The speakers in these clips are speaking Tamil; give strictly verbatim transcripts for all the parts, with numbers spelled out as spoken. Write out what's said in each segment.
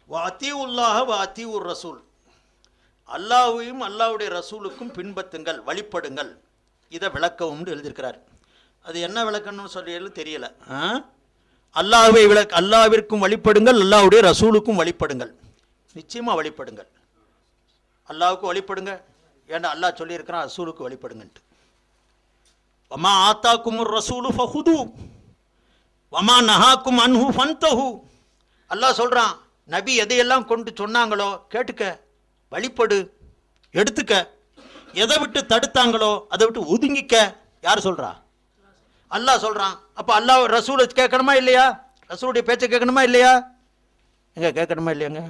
வாத்தி உல்லாஹ வாத்தி உர் ரசூல், அல்லாஹ்வையும் அல்லாஹ்வுடைய ரசூலுக்கும் பின்பற்றுங்கள், வழிபடுங்கள். இதை விளக்கவும்னு எழுதியிருக்கிறார். அது என்ன விளக்கணும்னு சொல்லியது தெரியல. அல்லாஹ்வை விளக்க, அல்லாஹ்விற்கும் வழிபடுங்கள், அல்லாஹ்வுடைய ரசூலுக்கும் வழிபடுங்கள். நிச்சயமாக வழிபடுங்கள். அல்லாஹ்வுக்கு வழிபடுங்க, ஏன்னா அல்லாஹ் சொல்லியிருக்கிறான் ரசூலுக்கு வழிபடுங்கன்ட்டு. வமா ஆத்தாக்குமுர் ரசூலு ஃபஹுது வமா நஹாக்கும் அன்ஹு ஃபன்தஹு. அல்லாஹ் சொல்கிறான், நபி எதையெல்லாம் கொண்டு சொன்னாங்களோ கேட்டுக்க, வழிபடு, எடுத்துக்க. எதை விட்டு தடுத்தாங்களோ அதை விட்டு ஒதுங்கிக்க. யார் சொல்கிறா? அல்லாஹ் சொல்கிறான். அப்போ அல்லாஹ் ரசூலை கேட்கணுமா இல்லையா? ரசூலுடைய பேச்சை கேட்கணுமா இல்லையா? எங்க கேட்கணுமா இல்லையாங்க?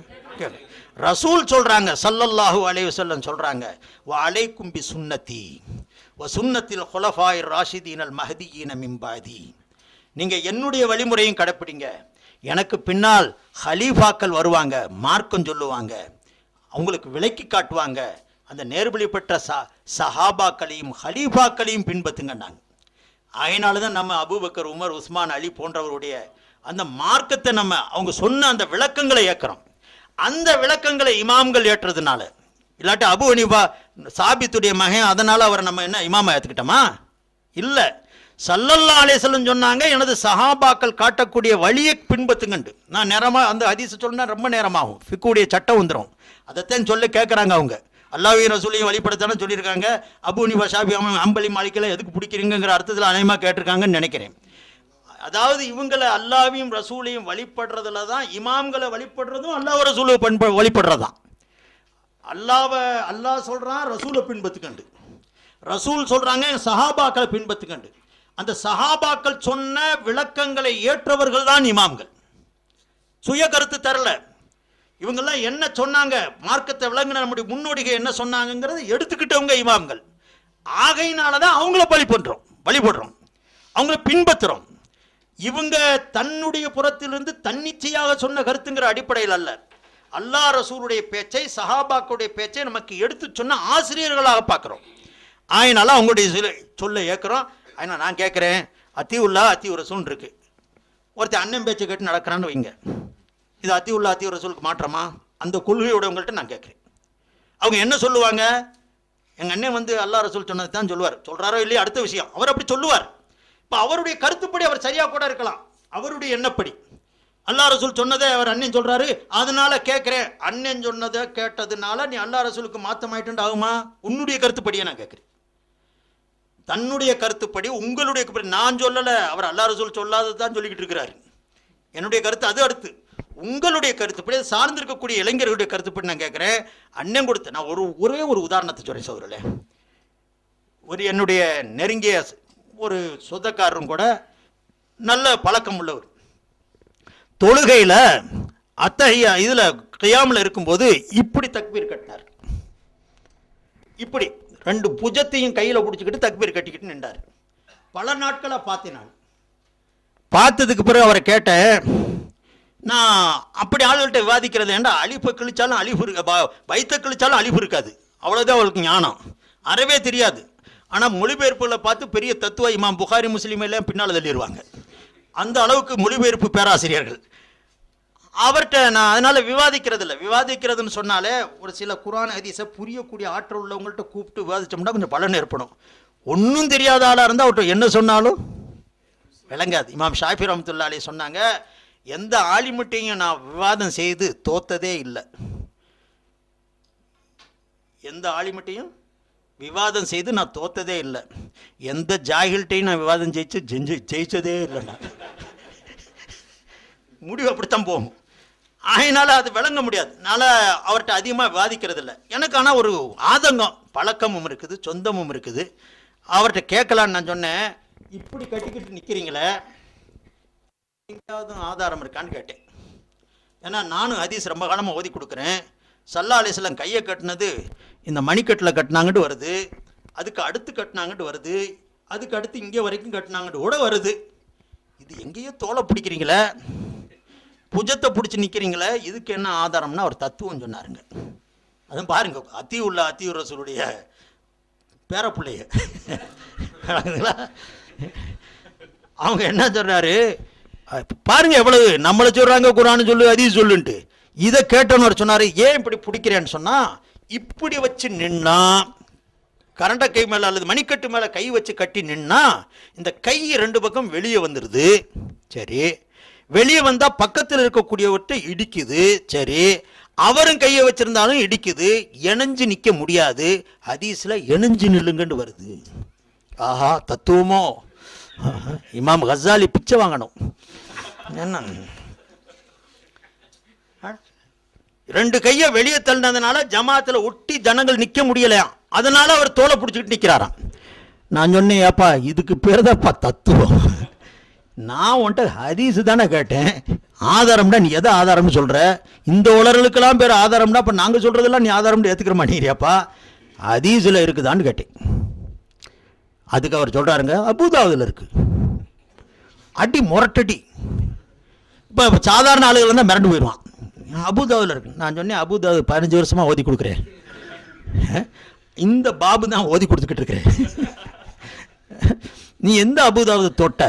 ரசூல் சொல்கிறாங்க, ஸல்லல்லாஹு அலைஹி வஸல்லம் சொல்கிறாங்க, வ அலைக்கும் பி சுன்னதி வ சுன்னத்தில் ஹுலஃபாயிர் ராஷிதீனல் மஹ்தியீன மின் பஅதி. நீங்கள் என்னுடைய வழிமுறையும் கடைப்பிடிங்க, எனக்கு பின்னால் ஹலீஃபாக்கள் வருவாங்க, மார்க்கம் சொல்லுவாங்க, அவங்களுக்கு விளக்கி காட்டுவாங்க. அந்த நேர்வழி பெற்ற ச சஹாபாக்களையும் ஹலீஃபாக்களையும் பின்பற்றுங்கன்னாங்க. அதனால தான் நம்ம அபூபக்கர், உமர், உஸ்மான், அலி போன்றவருடைய அந்த மார்க்கத்தை நம்ம அவங்க சொன்ன அந்த விளக்கங்களை ஏற்கிறோம். அந்த விளக்கங்களை இமாம்கள் ஏற்றதுனால, இல்லாட்டி அபு ஹனீஃபா சாபித்துடைய மகன், அதனால் அவரை நம்ம என்ன இமாமா ஏற்றுக்கிட்டோமா? இல்லை. ஸல்லல்லாஹு அலைஹி வஸல்லம் சொன்னாங்க, எனது சஹாபாக்கள் காட்டக்கூடிய வழியை பின்பற்றுங்கண்டு. நான் நேரமாக அந்த ஹதீஸை சொன்னா ரொம்ப நேரமாகும், ஃபிக்குடைய சட்டம் வந்துடும். அதைத்தான் சொல்ல கேட்குறாங்க அவங்க. அல்லாஹ்வையும் ரசூலையும் வழிபடுத்தானே சொல்லியிருக்காங்க. அபு ஹனீஃபா, ஷாஃபி, ஹம்பலி, மாலிக்கெல்லாம் எதுக்கு பிடிக்கிறீங்கிற அர்த்தத்தில் அநேகமாக கேட்டிருக்காங்கன்னு நினைக்கிறேன். அதாவது இவங்களை அல்லாஹ்வையும் ரசூலையும் வழிபடுறதுல தான், இமாம்களை வழிபடுறதும் அல்லாஹ் ரசூலை பண்ப வழிபடுறதான். அல்லாவை அல்லாஹ் சொல்கிறான் ரசூலை பின்பற்றுக்கண்டு, ரசூல் சொல்கிறாங்க சஹாபாக்களை பின்பற்றுக்கண்டு. அந்த சஹாபாக்கள் சொன்ன விளக்கங்களை ஏற்றவர்கள் தான் இமாம்கள். சுய கருத்து தரல. இவங்கெல்லாம் என்ன சொன்னாங்க, மார்க்கத்தை விளங்கின நம்முடைய முன்னோடிகள் என்ன சொன்னாங்கிறத எடுத்துக்கிட்டவங்க இமாம்கள். ஆகையினால தான் அவங்கள வழி பண்ணுறோம், வழிபடுறோம், அவங்கள பின்பற்றுறோம். இவங்க தன்னுடைய புறத்திலிருந்து தன்னிச்சையாக சொன்ன கருத்துங்கிற அடிப்படையில் அல்ல, அல்லாஹ் ரசூலுடைய பேச்சை, சஹாபாக்களுடைய பேச்சை நமக்கு எடுத்து சொன்ன ஆசிரியர்களாக பார்க்குறோம். அதனால அவங்களுடைய சொல்ல சொல்ல ஏற்கிறோம். அதனால் நான் கேட்குறேன், அத்தியுல்லா அத்தியூ ரசூல் இருக்கு. ஒருத்தர் அண்ணன் பேச்சை கேட்டு நடக்கிறான்னு வைங்க, இது அத்தியுல்லா அத்தியூ ரசூலுக்கு மாற்றமா? அந்த கொள்கையோடவங்கள்ட்ட நான் கேட்குறேன். அவங்க என்ன சொல்லுவாங்க? எங்கள் அண்ணன் வந்து அல்லாஹ் ரசூல் சொன்னது தான் சொல்லுவார். சொல்கிறாரோ இல்லையா அடுத்த விஷயம், அவர் அப்படி சொல்லுவார். இப்போ அவருடைய கருத்துப்படி அவர் சரியாக கூட இருக்கலாம், அவருடைய எண்ணப்படி. அல்லாஹ் ரசூல் சொன்னதை அவர் அண்ணன் சொல்கிறாரு, அதனால கேட்குறேன். அண்ணன் சொன்னதை கேட்டதுனால நீ அல்லாஹ் ரசூலுக்கு மாற்றமாயிட்டு ஆகுமா? உன்னுடைய கருத்துப்படியே நான் கேட்குறேன். தன்னுடைய கருத்துப்படி, உங்களுடைய நான் சொல்லலை, அவர் அல்லாஹ் ரசூல் சொல்லாதது தான் சொல்லிக்கிட்டு இருக்கிறாரு. என்னுடைய கருத்து அது அடுத்து. உங்களுடைய கருத்துப்படி, சார்ந்திருக்கக்கூடிய இளைஞர்களுடைய கருத்துப்படி நான் கேட்குறேன். அண்ணன் கொடுத்த நான் ஒரு ஒரே ஒரு உதாரணத்தை சொல்கிறேன் சோதரலே. ஒரு என்னுடைய நெருங்கிய ஒரு சொந்தக்காரரும் கூட நல்ல பழக்கம் உள்ளவர், தொழுகையில் அத்தகைய இதில் கியாமில் இருக்கும்போது இப்படி தக்பீர் கட்டினார். இப்படி ரெண்டு புஜத்தையும் கையில் பிடிச்சிக்கிட்டு தக்பீர் கட்டிக்கிட்டு நின்றார். பல நாட்களாக பார்த்தேன். நான் பார்த்ததுக்கு பிறகு அவரை கேட்டேன், நான் அப்படி ஆளுகிட்ட விவாதிக்கிறது ஏன்டா, அலிஃபை கிழிச்சாலும் அலிஃபு இருக்க, வைத்த கிழிச்சாலும் அலிஃபு இருக்காது, அவ்வளோதான் அவளுக்கு ஞானம், அறவே தெரியாது. ஆனால் மொழிபெயர்ப்புகளை பார்த்து பெரிய தத்துவ இமாம் புகாரி, முஸ்லீம் எல்லாம் பின்னால் தள்ளிடுவாங்க. அந்த அளவுக்கு மொழிபெயர்ப்பு பேராசிரியர்கள். அவர்கிட்ட நான் அதனால் விவாதிக்கிறது இல்லை. விவாதிக்கிறதுன்னு சொன்னாலே ஒரு சில குர்ஆன் ஹதீஸை புரியக்கூடிய ஆற்றல் உள்ளவங்கள்ட்ட கூப்பிட்டு விவாதித்தோம்னா கொஞ்சம் பலன் ஏற்படும். ஒன்றும் தெரியாத ஆளாக இருந்தால் அவர்கிட்ட என்ன சொன்னாலும் விளங்காது. இமாம் ஷாஃபி ரஹ்மத்துல்லாஹி அலைஹி சொன்னாங்க, எந்த ஆலிமுட்டையும் நான் விவாதம் செய்து தோத்ததே இல்லை, எந்த ஆலிமுட்டையும் விவாதம் செய்து நான் தோத்ததே இல்லை, எந்த ஜாகில்ட்டையும் நான் விவாதம் ஜெயிச்சு ஜெஞ்சு ஜெயிச்சதே இல்லை. நான் முடிவு அப்படித்தான் போகும். அதனால் அது விளங்க முடியாது. அதனால் அவர்கிட்ட அதிகமாக விவாதிக்கிறது இல்லை. எனக்கு ஆனால் ஒரு ஆதங்கம், பழக்கமும் இருக்குது, சொந்தமும் இருக்குது. அவர்கிட்ட கேட்கலான்னு நான் சொன்னேன், இப்படி கட்டிக்கிட்டு நிற்கிறீங்களே, எங்கேயாவது ஆதாரம் இருக்கான்னு கேட்டேன். ஏன்னா நானும் ஹதீஸ் ரொம்ப காலமாக ஓதி கொடுக்குறேன். ஸல்லல்லாஹு அலைஹி வஸல்லம் கையை கட்டினது இந்த மணிக்கட்டில் கட்டினாங்கட்டு வருது, அதுக்கு அடுத்து கட்டினாங்கட்டு வருது, அதுக்கு அடுத்து இங்கே வரைக்கும் கட்டினாங்கட்டு கூட வருது. இது எங்கேயோ தோலை பிடிக்கிறீங்களே, புஜத்தை பிடிச்சி நிற்கிறீங்களே, இதுக்கு என்ன ஆதாரம்னா ஒரு தத்துவம் சொன்னாருங்க. அதுவும் பாருங்க, அத்தியுல்லா அத்தியூ ரசூலுடைய பேரப்பிள்ளைய அவங்க என்ன சொல்றாரு பாருங்க, எவ்வளவு நம்மளை சொல்றாங்க குர்ஆன் சொல்லு ஹதீஸ் சொல்லுன்ட்டு, இதை கேட்டவர் சொன்னார், ஏன் இப்படி பிடிக்கிறேன்னு சொன்னால், இப்படி வச்சு நின்னா கரண்ட கை மேலே அல்லது மணிக்கட்டு மேலே கை வச்சு கட்டி நின்னா இந்த கை ரெண்டு பக்கம் வெளியே வந்துடுது. சரி, வெளியே வந்தால் பக்கத்தில் இருக்கக்கூடியவற்றை இடிக்குது. சரி, அவரும் கையை வச்சிருந்தாலும் இடிக்குது. இணைஞ்சு நிற்க முடியாது. ஹதீஸில் இணைஞ்சு நில்லுங்கன்னு வருது. ஆஹா, தத்துவமோ! இமாம் கசாலி பிச்சை வாங்கணும். என்ன, ரெண்டு கையை வெளியே தள்ளினதுனால ஜமாத்தில் ஒட்டி ஜனங்கள் நிற்க முடியலையா, அதனால அவர் தோலை பிடிச்சிக்கிட்டு நிற்கிறாராம். நான் சொன்னேன், ஏப்பா இதுக்கு பேர் தான்ப்பா தத்துவம். நான் உன்ட்ட ஹதீஸு தானே கேட்டேன், ஆதாரம்டா நீ எதை ஆதாரம்னு சொல்கிற? இந்த உலர்களுக்கெல்லாம் பேர் ஆதாரம்டா, அப்போ நாங்கள் சொல்கிறதெல்லாம் நீ ஆதாரம்னு ஏற்றுக்கிற மாட்டேங்கிறியாப்பா? ஹதீஸில் இருக்குதான்னு கேட்டேன். அதுக்கு அவர் சொல்கிறாருங்க, அபூதாவுதில் இருக்குது. அடி முரட்டடி. இப்போ சாதாரண ஆளுகள் இருந்தால் மிரண்டு போயிடுவான். அபூதாவில் இருக்கு. நான் சொன்னேன், அபூதாவு பதினஞ்சு வருஷமாக ஓதி கொடுக்குறேன், இந்த பாபு தான் ஓதி கொடுத்துக்கிட்டு இருக்கிறேன். நீ எந்த அபூதாவுது தொட்ட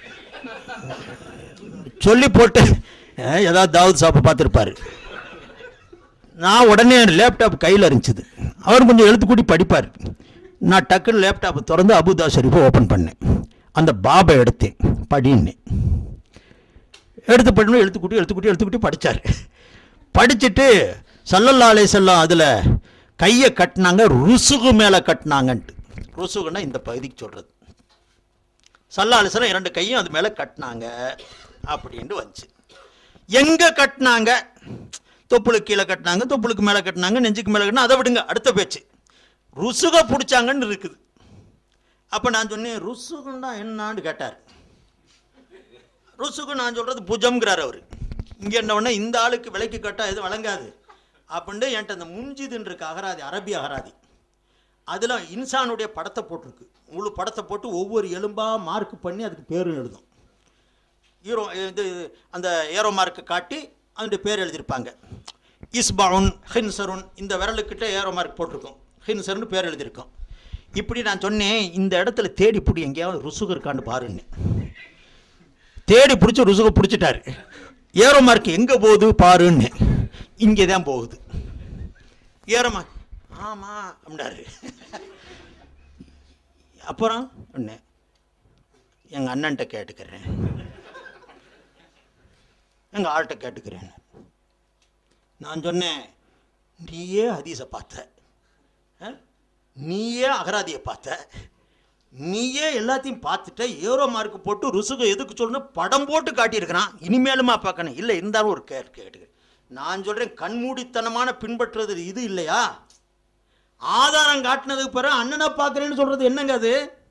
சொல்லி போட்டு ஏதாவது தாவூத் சாப்பை பார்த்துருப்பாரு. நான் உடனே லேப்டாப் கையில் இருந்துச்சுது. அவர் கொஞ்சம் எழுத்து கூட்டி படிப்பார். நான் டக்குன்னு லேப்டாப்பை திறந்து அபூதா ஷரீஃபை ஓப்பன் பண்ணேன். அந்த பாபை எடுத்தேன், படின்னேன். எடுத்து பண்ணணும், எழுத்துக்கூட்டி எழுத்துக்கூட்டி எழுத்துக்கூட்டி படித்தார். படிச்சுட்டு ஸல்லல்லாஹு அலைஹி வஸல்லம் அதில் கையை கட்டினாங்க, ருசுகு மேலே கட்டினாங்கன்ட்டு. ருசுகுன்னா இந்த பகுதிக்கு சொல்கிறது. ஸல்லல்லாஹு அலைஹி வஸல்லம் இரண்டு கையும் அது மேலே கட்டினாங்க அப்படின்ட்டு வந்துச்சு. எங்கே கட்டினாங்க? தொப்புளுக்கு கீழே கட்டினாங்க, தொப்புளுக்கு மேலே கட்டினாங்க, நெஞ்சுக்கு மேலே கட்டினா, அதை விடுங்க, அடுத்த பேச்சு. ருசுகை பிடிச்சாங்கன்னு இருக்குது. அப்போ நான் சொன்னேன், ருசுகுன்னா என்னான்னு கேட்டார். ருசுகு நான் சொல்கிறது புஜம்ங்கிறார் அவர். இங்கே என்ன ஒன்று, இந்த ஆளுக்கு விலைக்கு கட்டால் எதுவும் வழங்காது அப்படின்ட்டு என்கிட்ட அந்த முன்ஜிதுன்னு இருக்கு அகராதி, அரபி அகராதி. அதில் இன்சானுடைய படத்தை போட்டிருக்கு. முழு படத்தை போட்டு ஒவ்வொரு எலும்பாக மார்க் பண்ணி அதுக்கு பேர் எழுதும். ஹீரோ இது அந்த ஏரோ மார்க்கு காட்டி அதனுடைய பேர் எழுதியிருப்பாங்க. இஸ்பவுன், ஹின்சருன், இந்த விரலுக்கிட்ட ஏரோ மார்க் போட்டிருக்கோம், ஹின்சருன்னு பேர் எழுதியிருக்கோம். இப்படி நான் சொன்னேன், இந்த இடத்துல தேடி பிடி எங்கேயாவது ருசுகு இருக்கான்னு பாருன்னு. தேடி பிடிச்சி ருசுகை பிடிச்சிட்டாரு. ஏரோ மார்க் எங்கே போகுது பாருன்னு. இங்கே தான் போகுது ஏரோ மார்க். ஆமாம் அப்படின்னாரு. அப்புறம் ஒன்று எங்கள் அண்ணன்ட்ட கேட்டுக்கிறேன், எங்கள் ஆள்கிட்ட கேட்டுக்கிறேன். நான் சொன்னேன், நீயே ஹதீஸை பார்த்த, நீயே அகராதியை பார்த்த, நீயே எல்லாத்தையும் பார்த்துட்ட, ஏரோ மார்க் போட்டு ருசுகை எதுக்கு சொல்லணும் படம் போட்டு காட்டியிருக்கிறான், இனிமேலுமா பார்க்கணும்? இல்லை, இருந்தாலும் ஒரு கேட்டு கேட்டுக்கிறேன். நான் சொல்கிறேன், கண்மூடித்தனமான பின்பற்றுறது இது இல்லையா? ஆதாரம் காட்டினதுக்கு பிறகு அண்ணனை பார்க்குறேன்னு சொல்கிறது என்னங்க அது?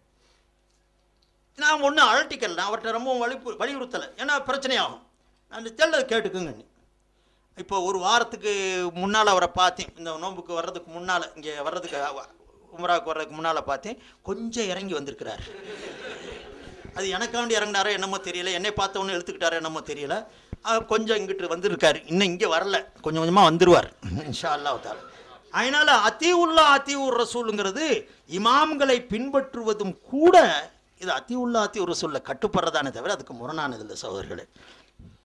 நான் ஒன்றும் அழட்டிக்கல, நான் அவர்கிட்ட ரொம்ப வலி வலியுறுத்தலை, ஏன்னா பிரச்சனையாகும். நான் தெல்லது கேட்டுக்குங்க. இப்போ ஒரு வாரத்துக்கு முன்னால் அவரை பார்த்தேன், இந்த நோன்புக்கு வர்றதுக்கு முன்னால், இங்கே வர்றதுக்கு உம்ராவுக்கு வர்றதுக்கு முன்னால் பார்த்தேன், கொஞ்சம் இறங்கி வந்திருக்கிறார். அது எனக்காண்டி இறங்கினாரோ என்னமோ தெரியல, என்னை பார்த்தவொன்னு எழுத்துக்கிட்டாரோ என்னமோ தெரியல, கொஞ்சம் இங்கிட்டு வந்திருக்காரு. இன்னும் இங்கே வரல, கொஞ்சம் கொஞ்சமாக வந்துடுவார் இன்ஷா அல்லாஹ் தஆலா. அதனால் அத்தீஉல்லா அத்தீஉர் ரசூலுங்கிறது இமாம்களை பின்பற்றுவதும் கூட இது அத்தீஉல்லா அத்தீஉர் ரசூலில் கட்டுப்படுறதானே தவிர அதுக்கு முரணானது இல்லை சகோதரர்களே.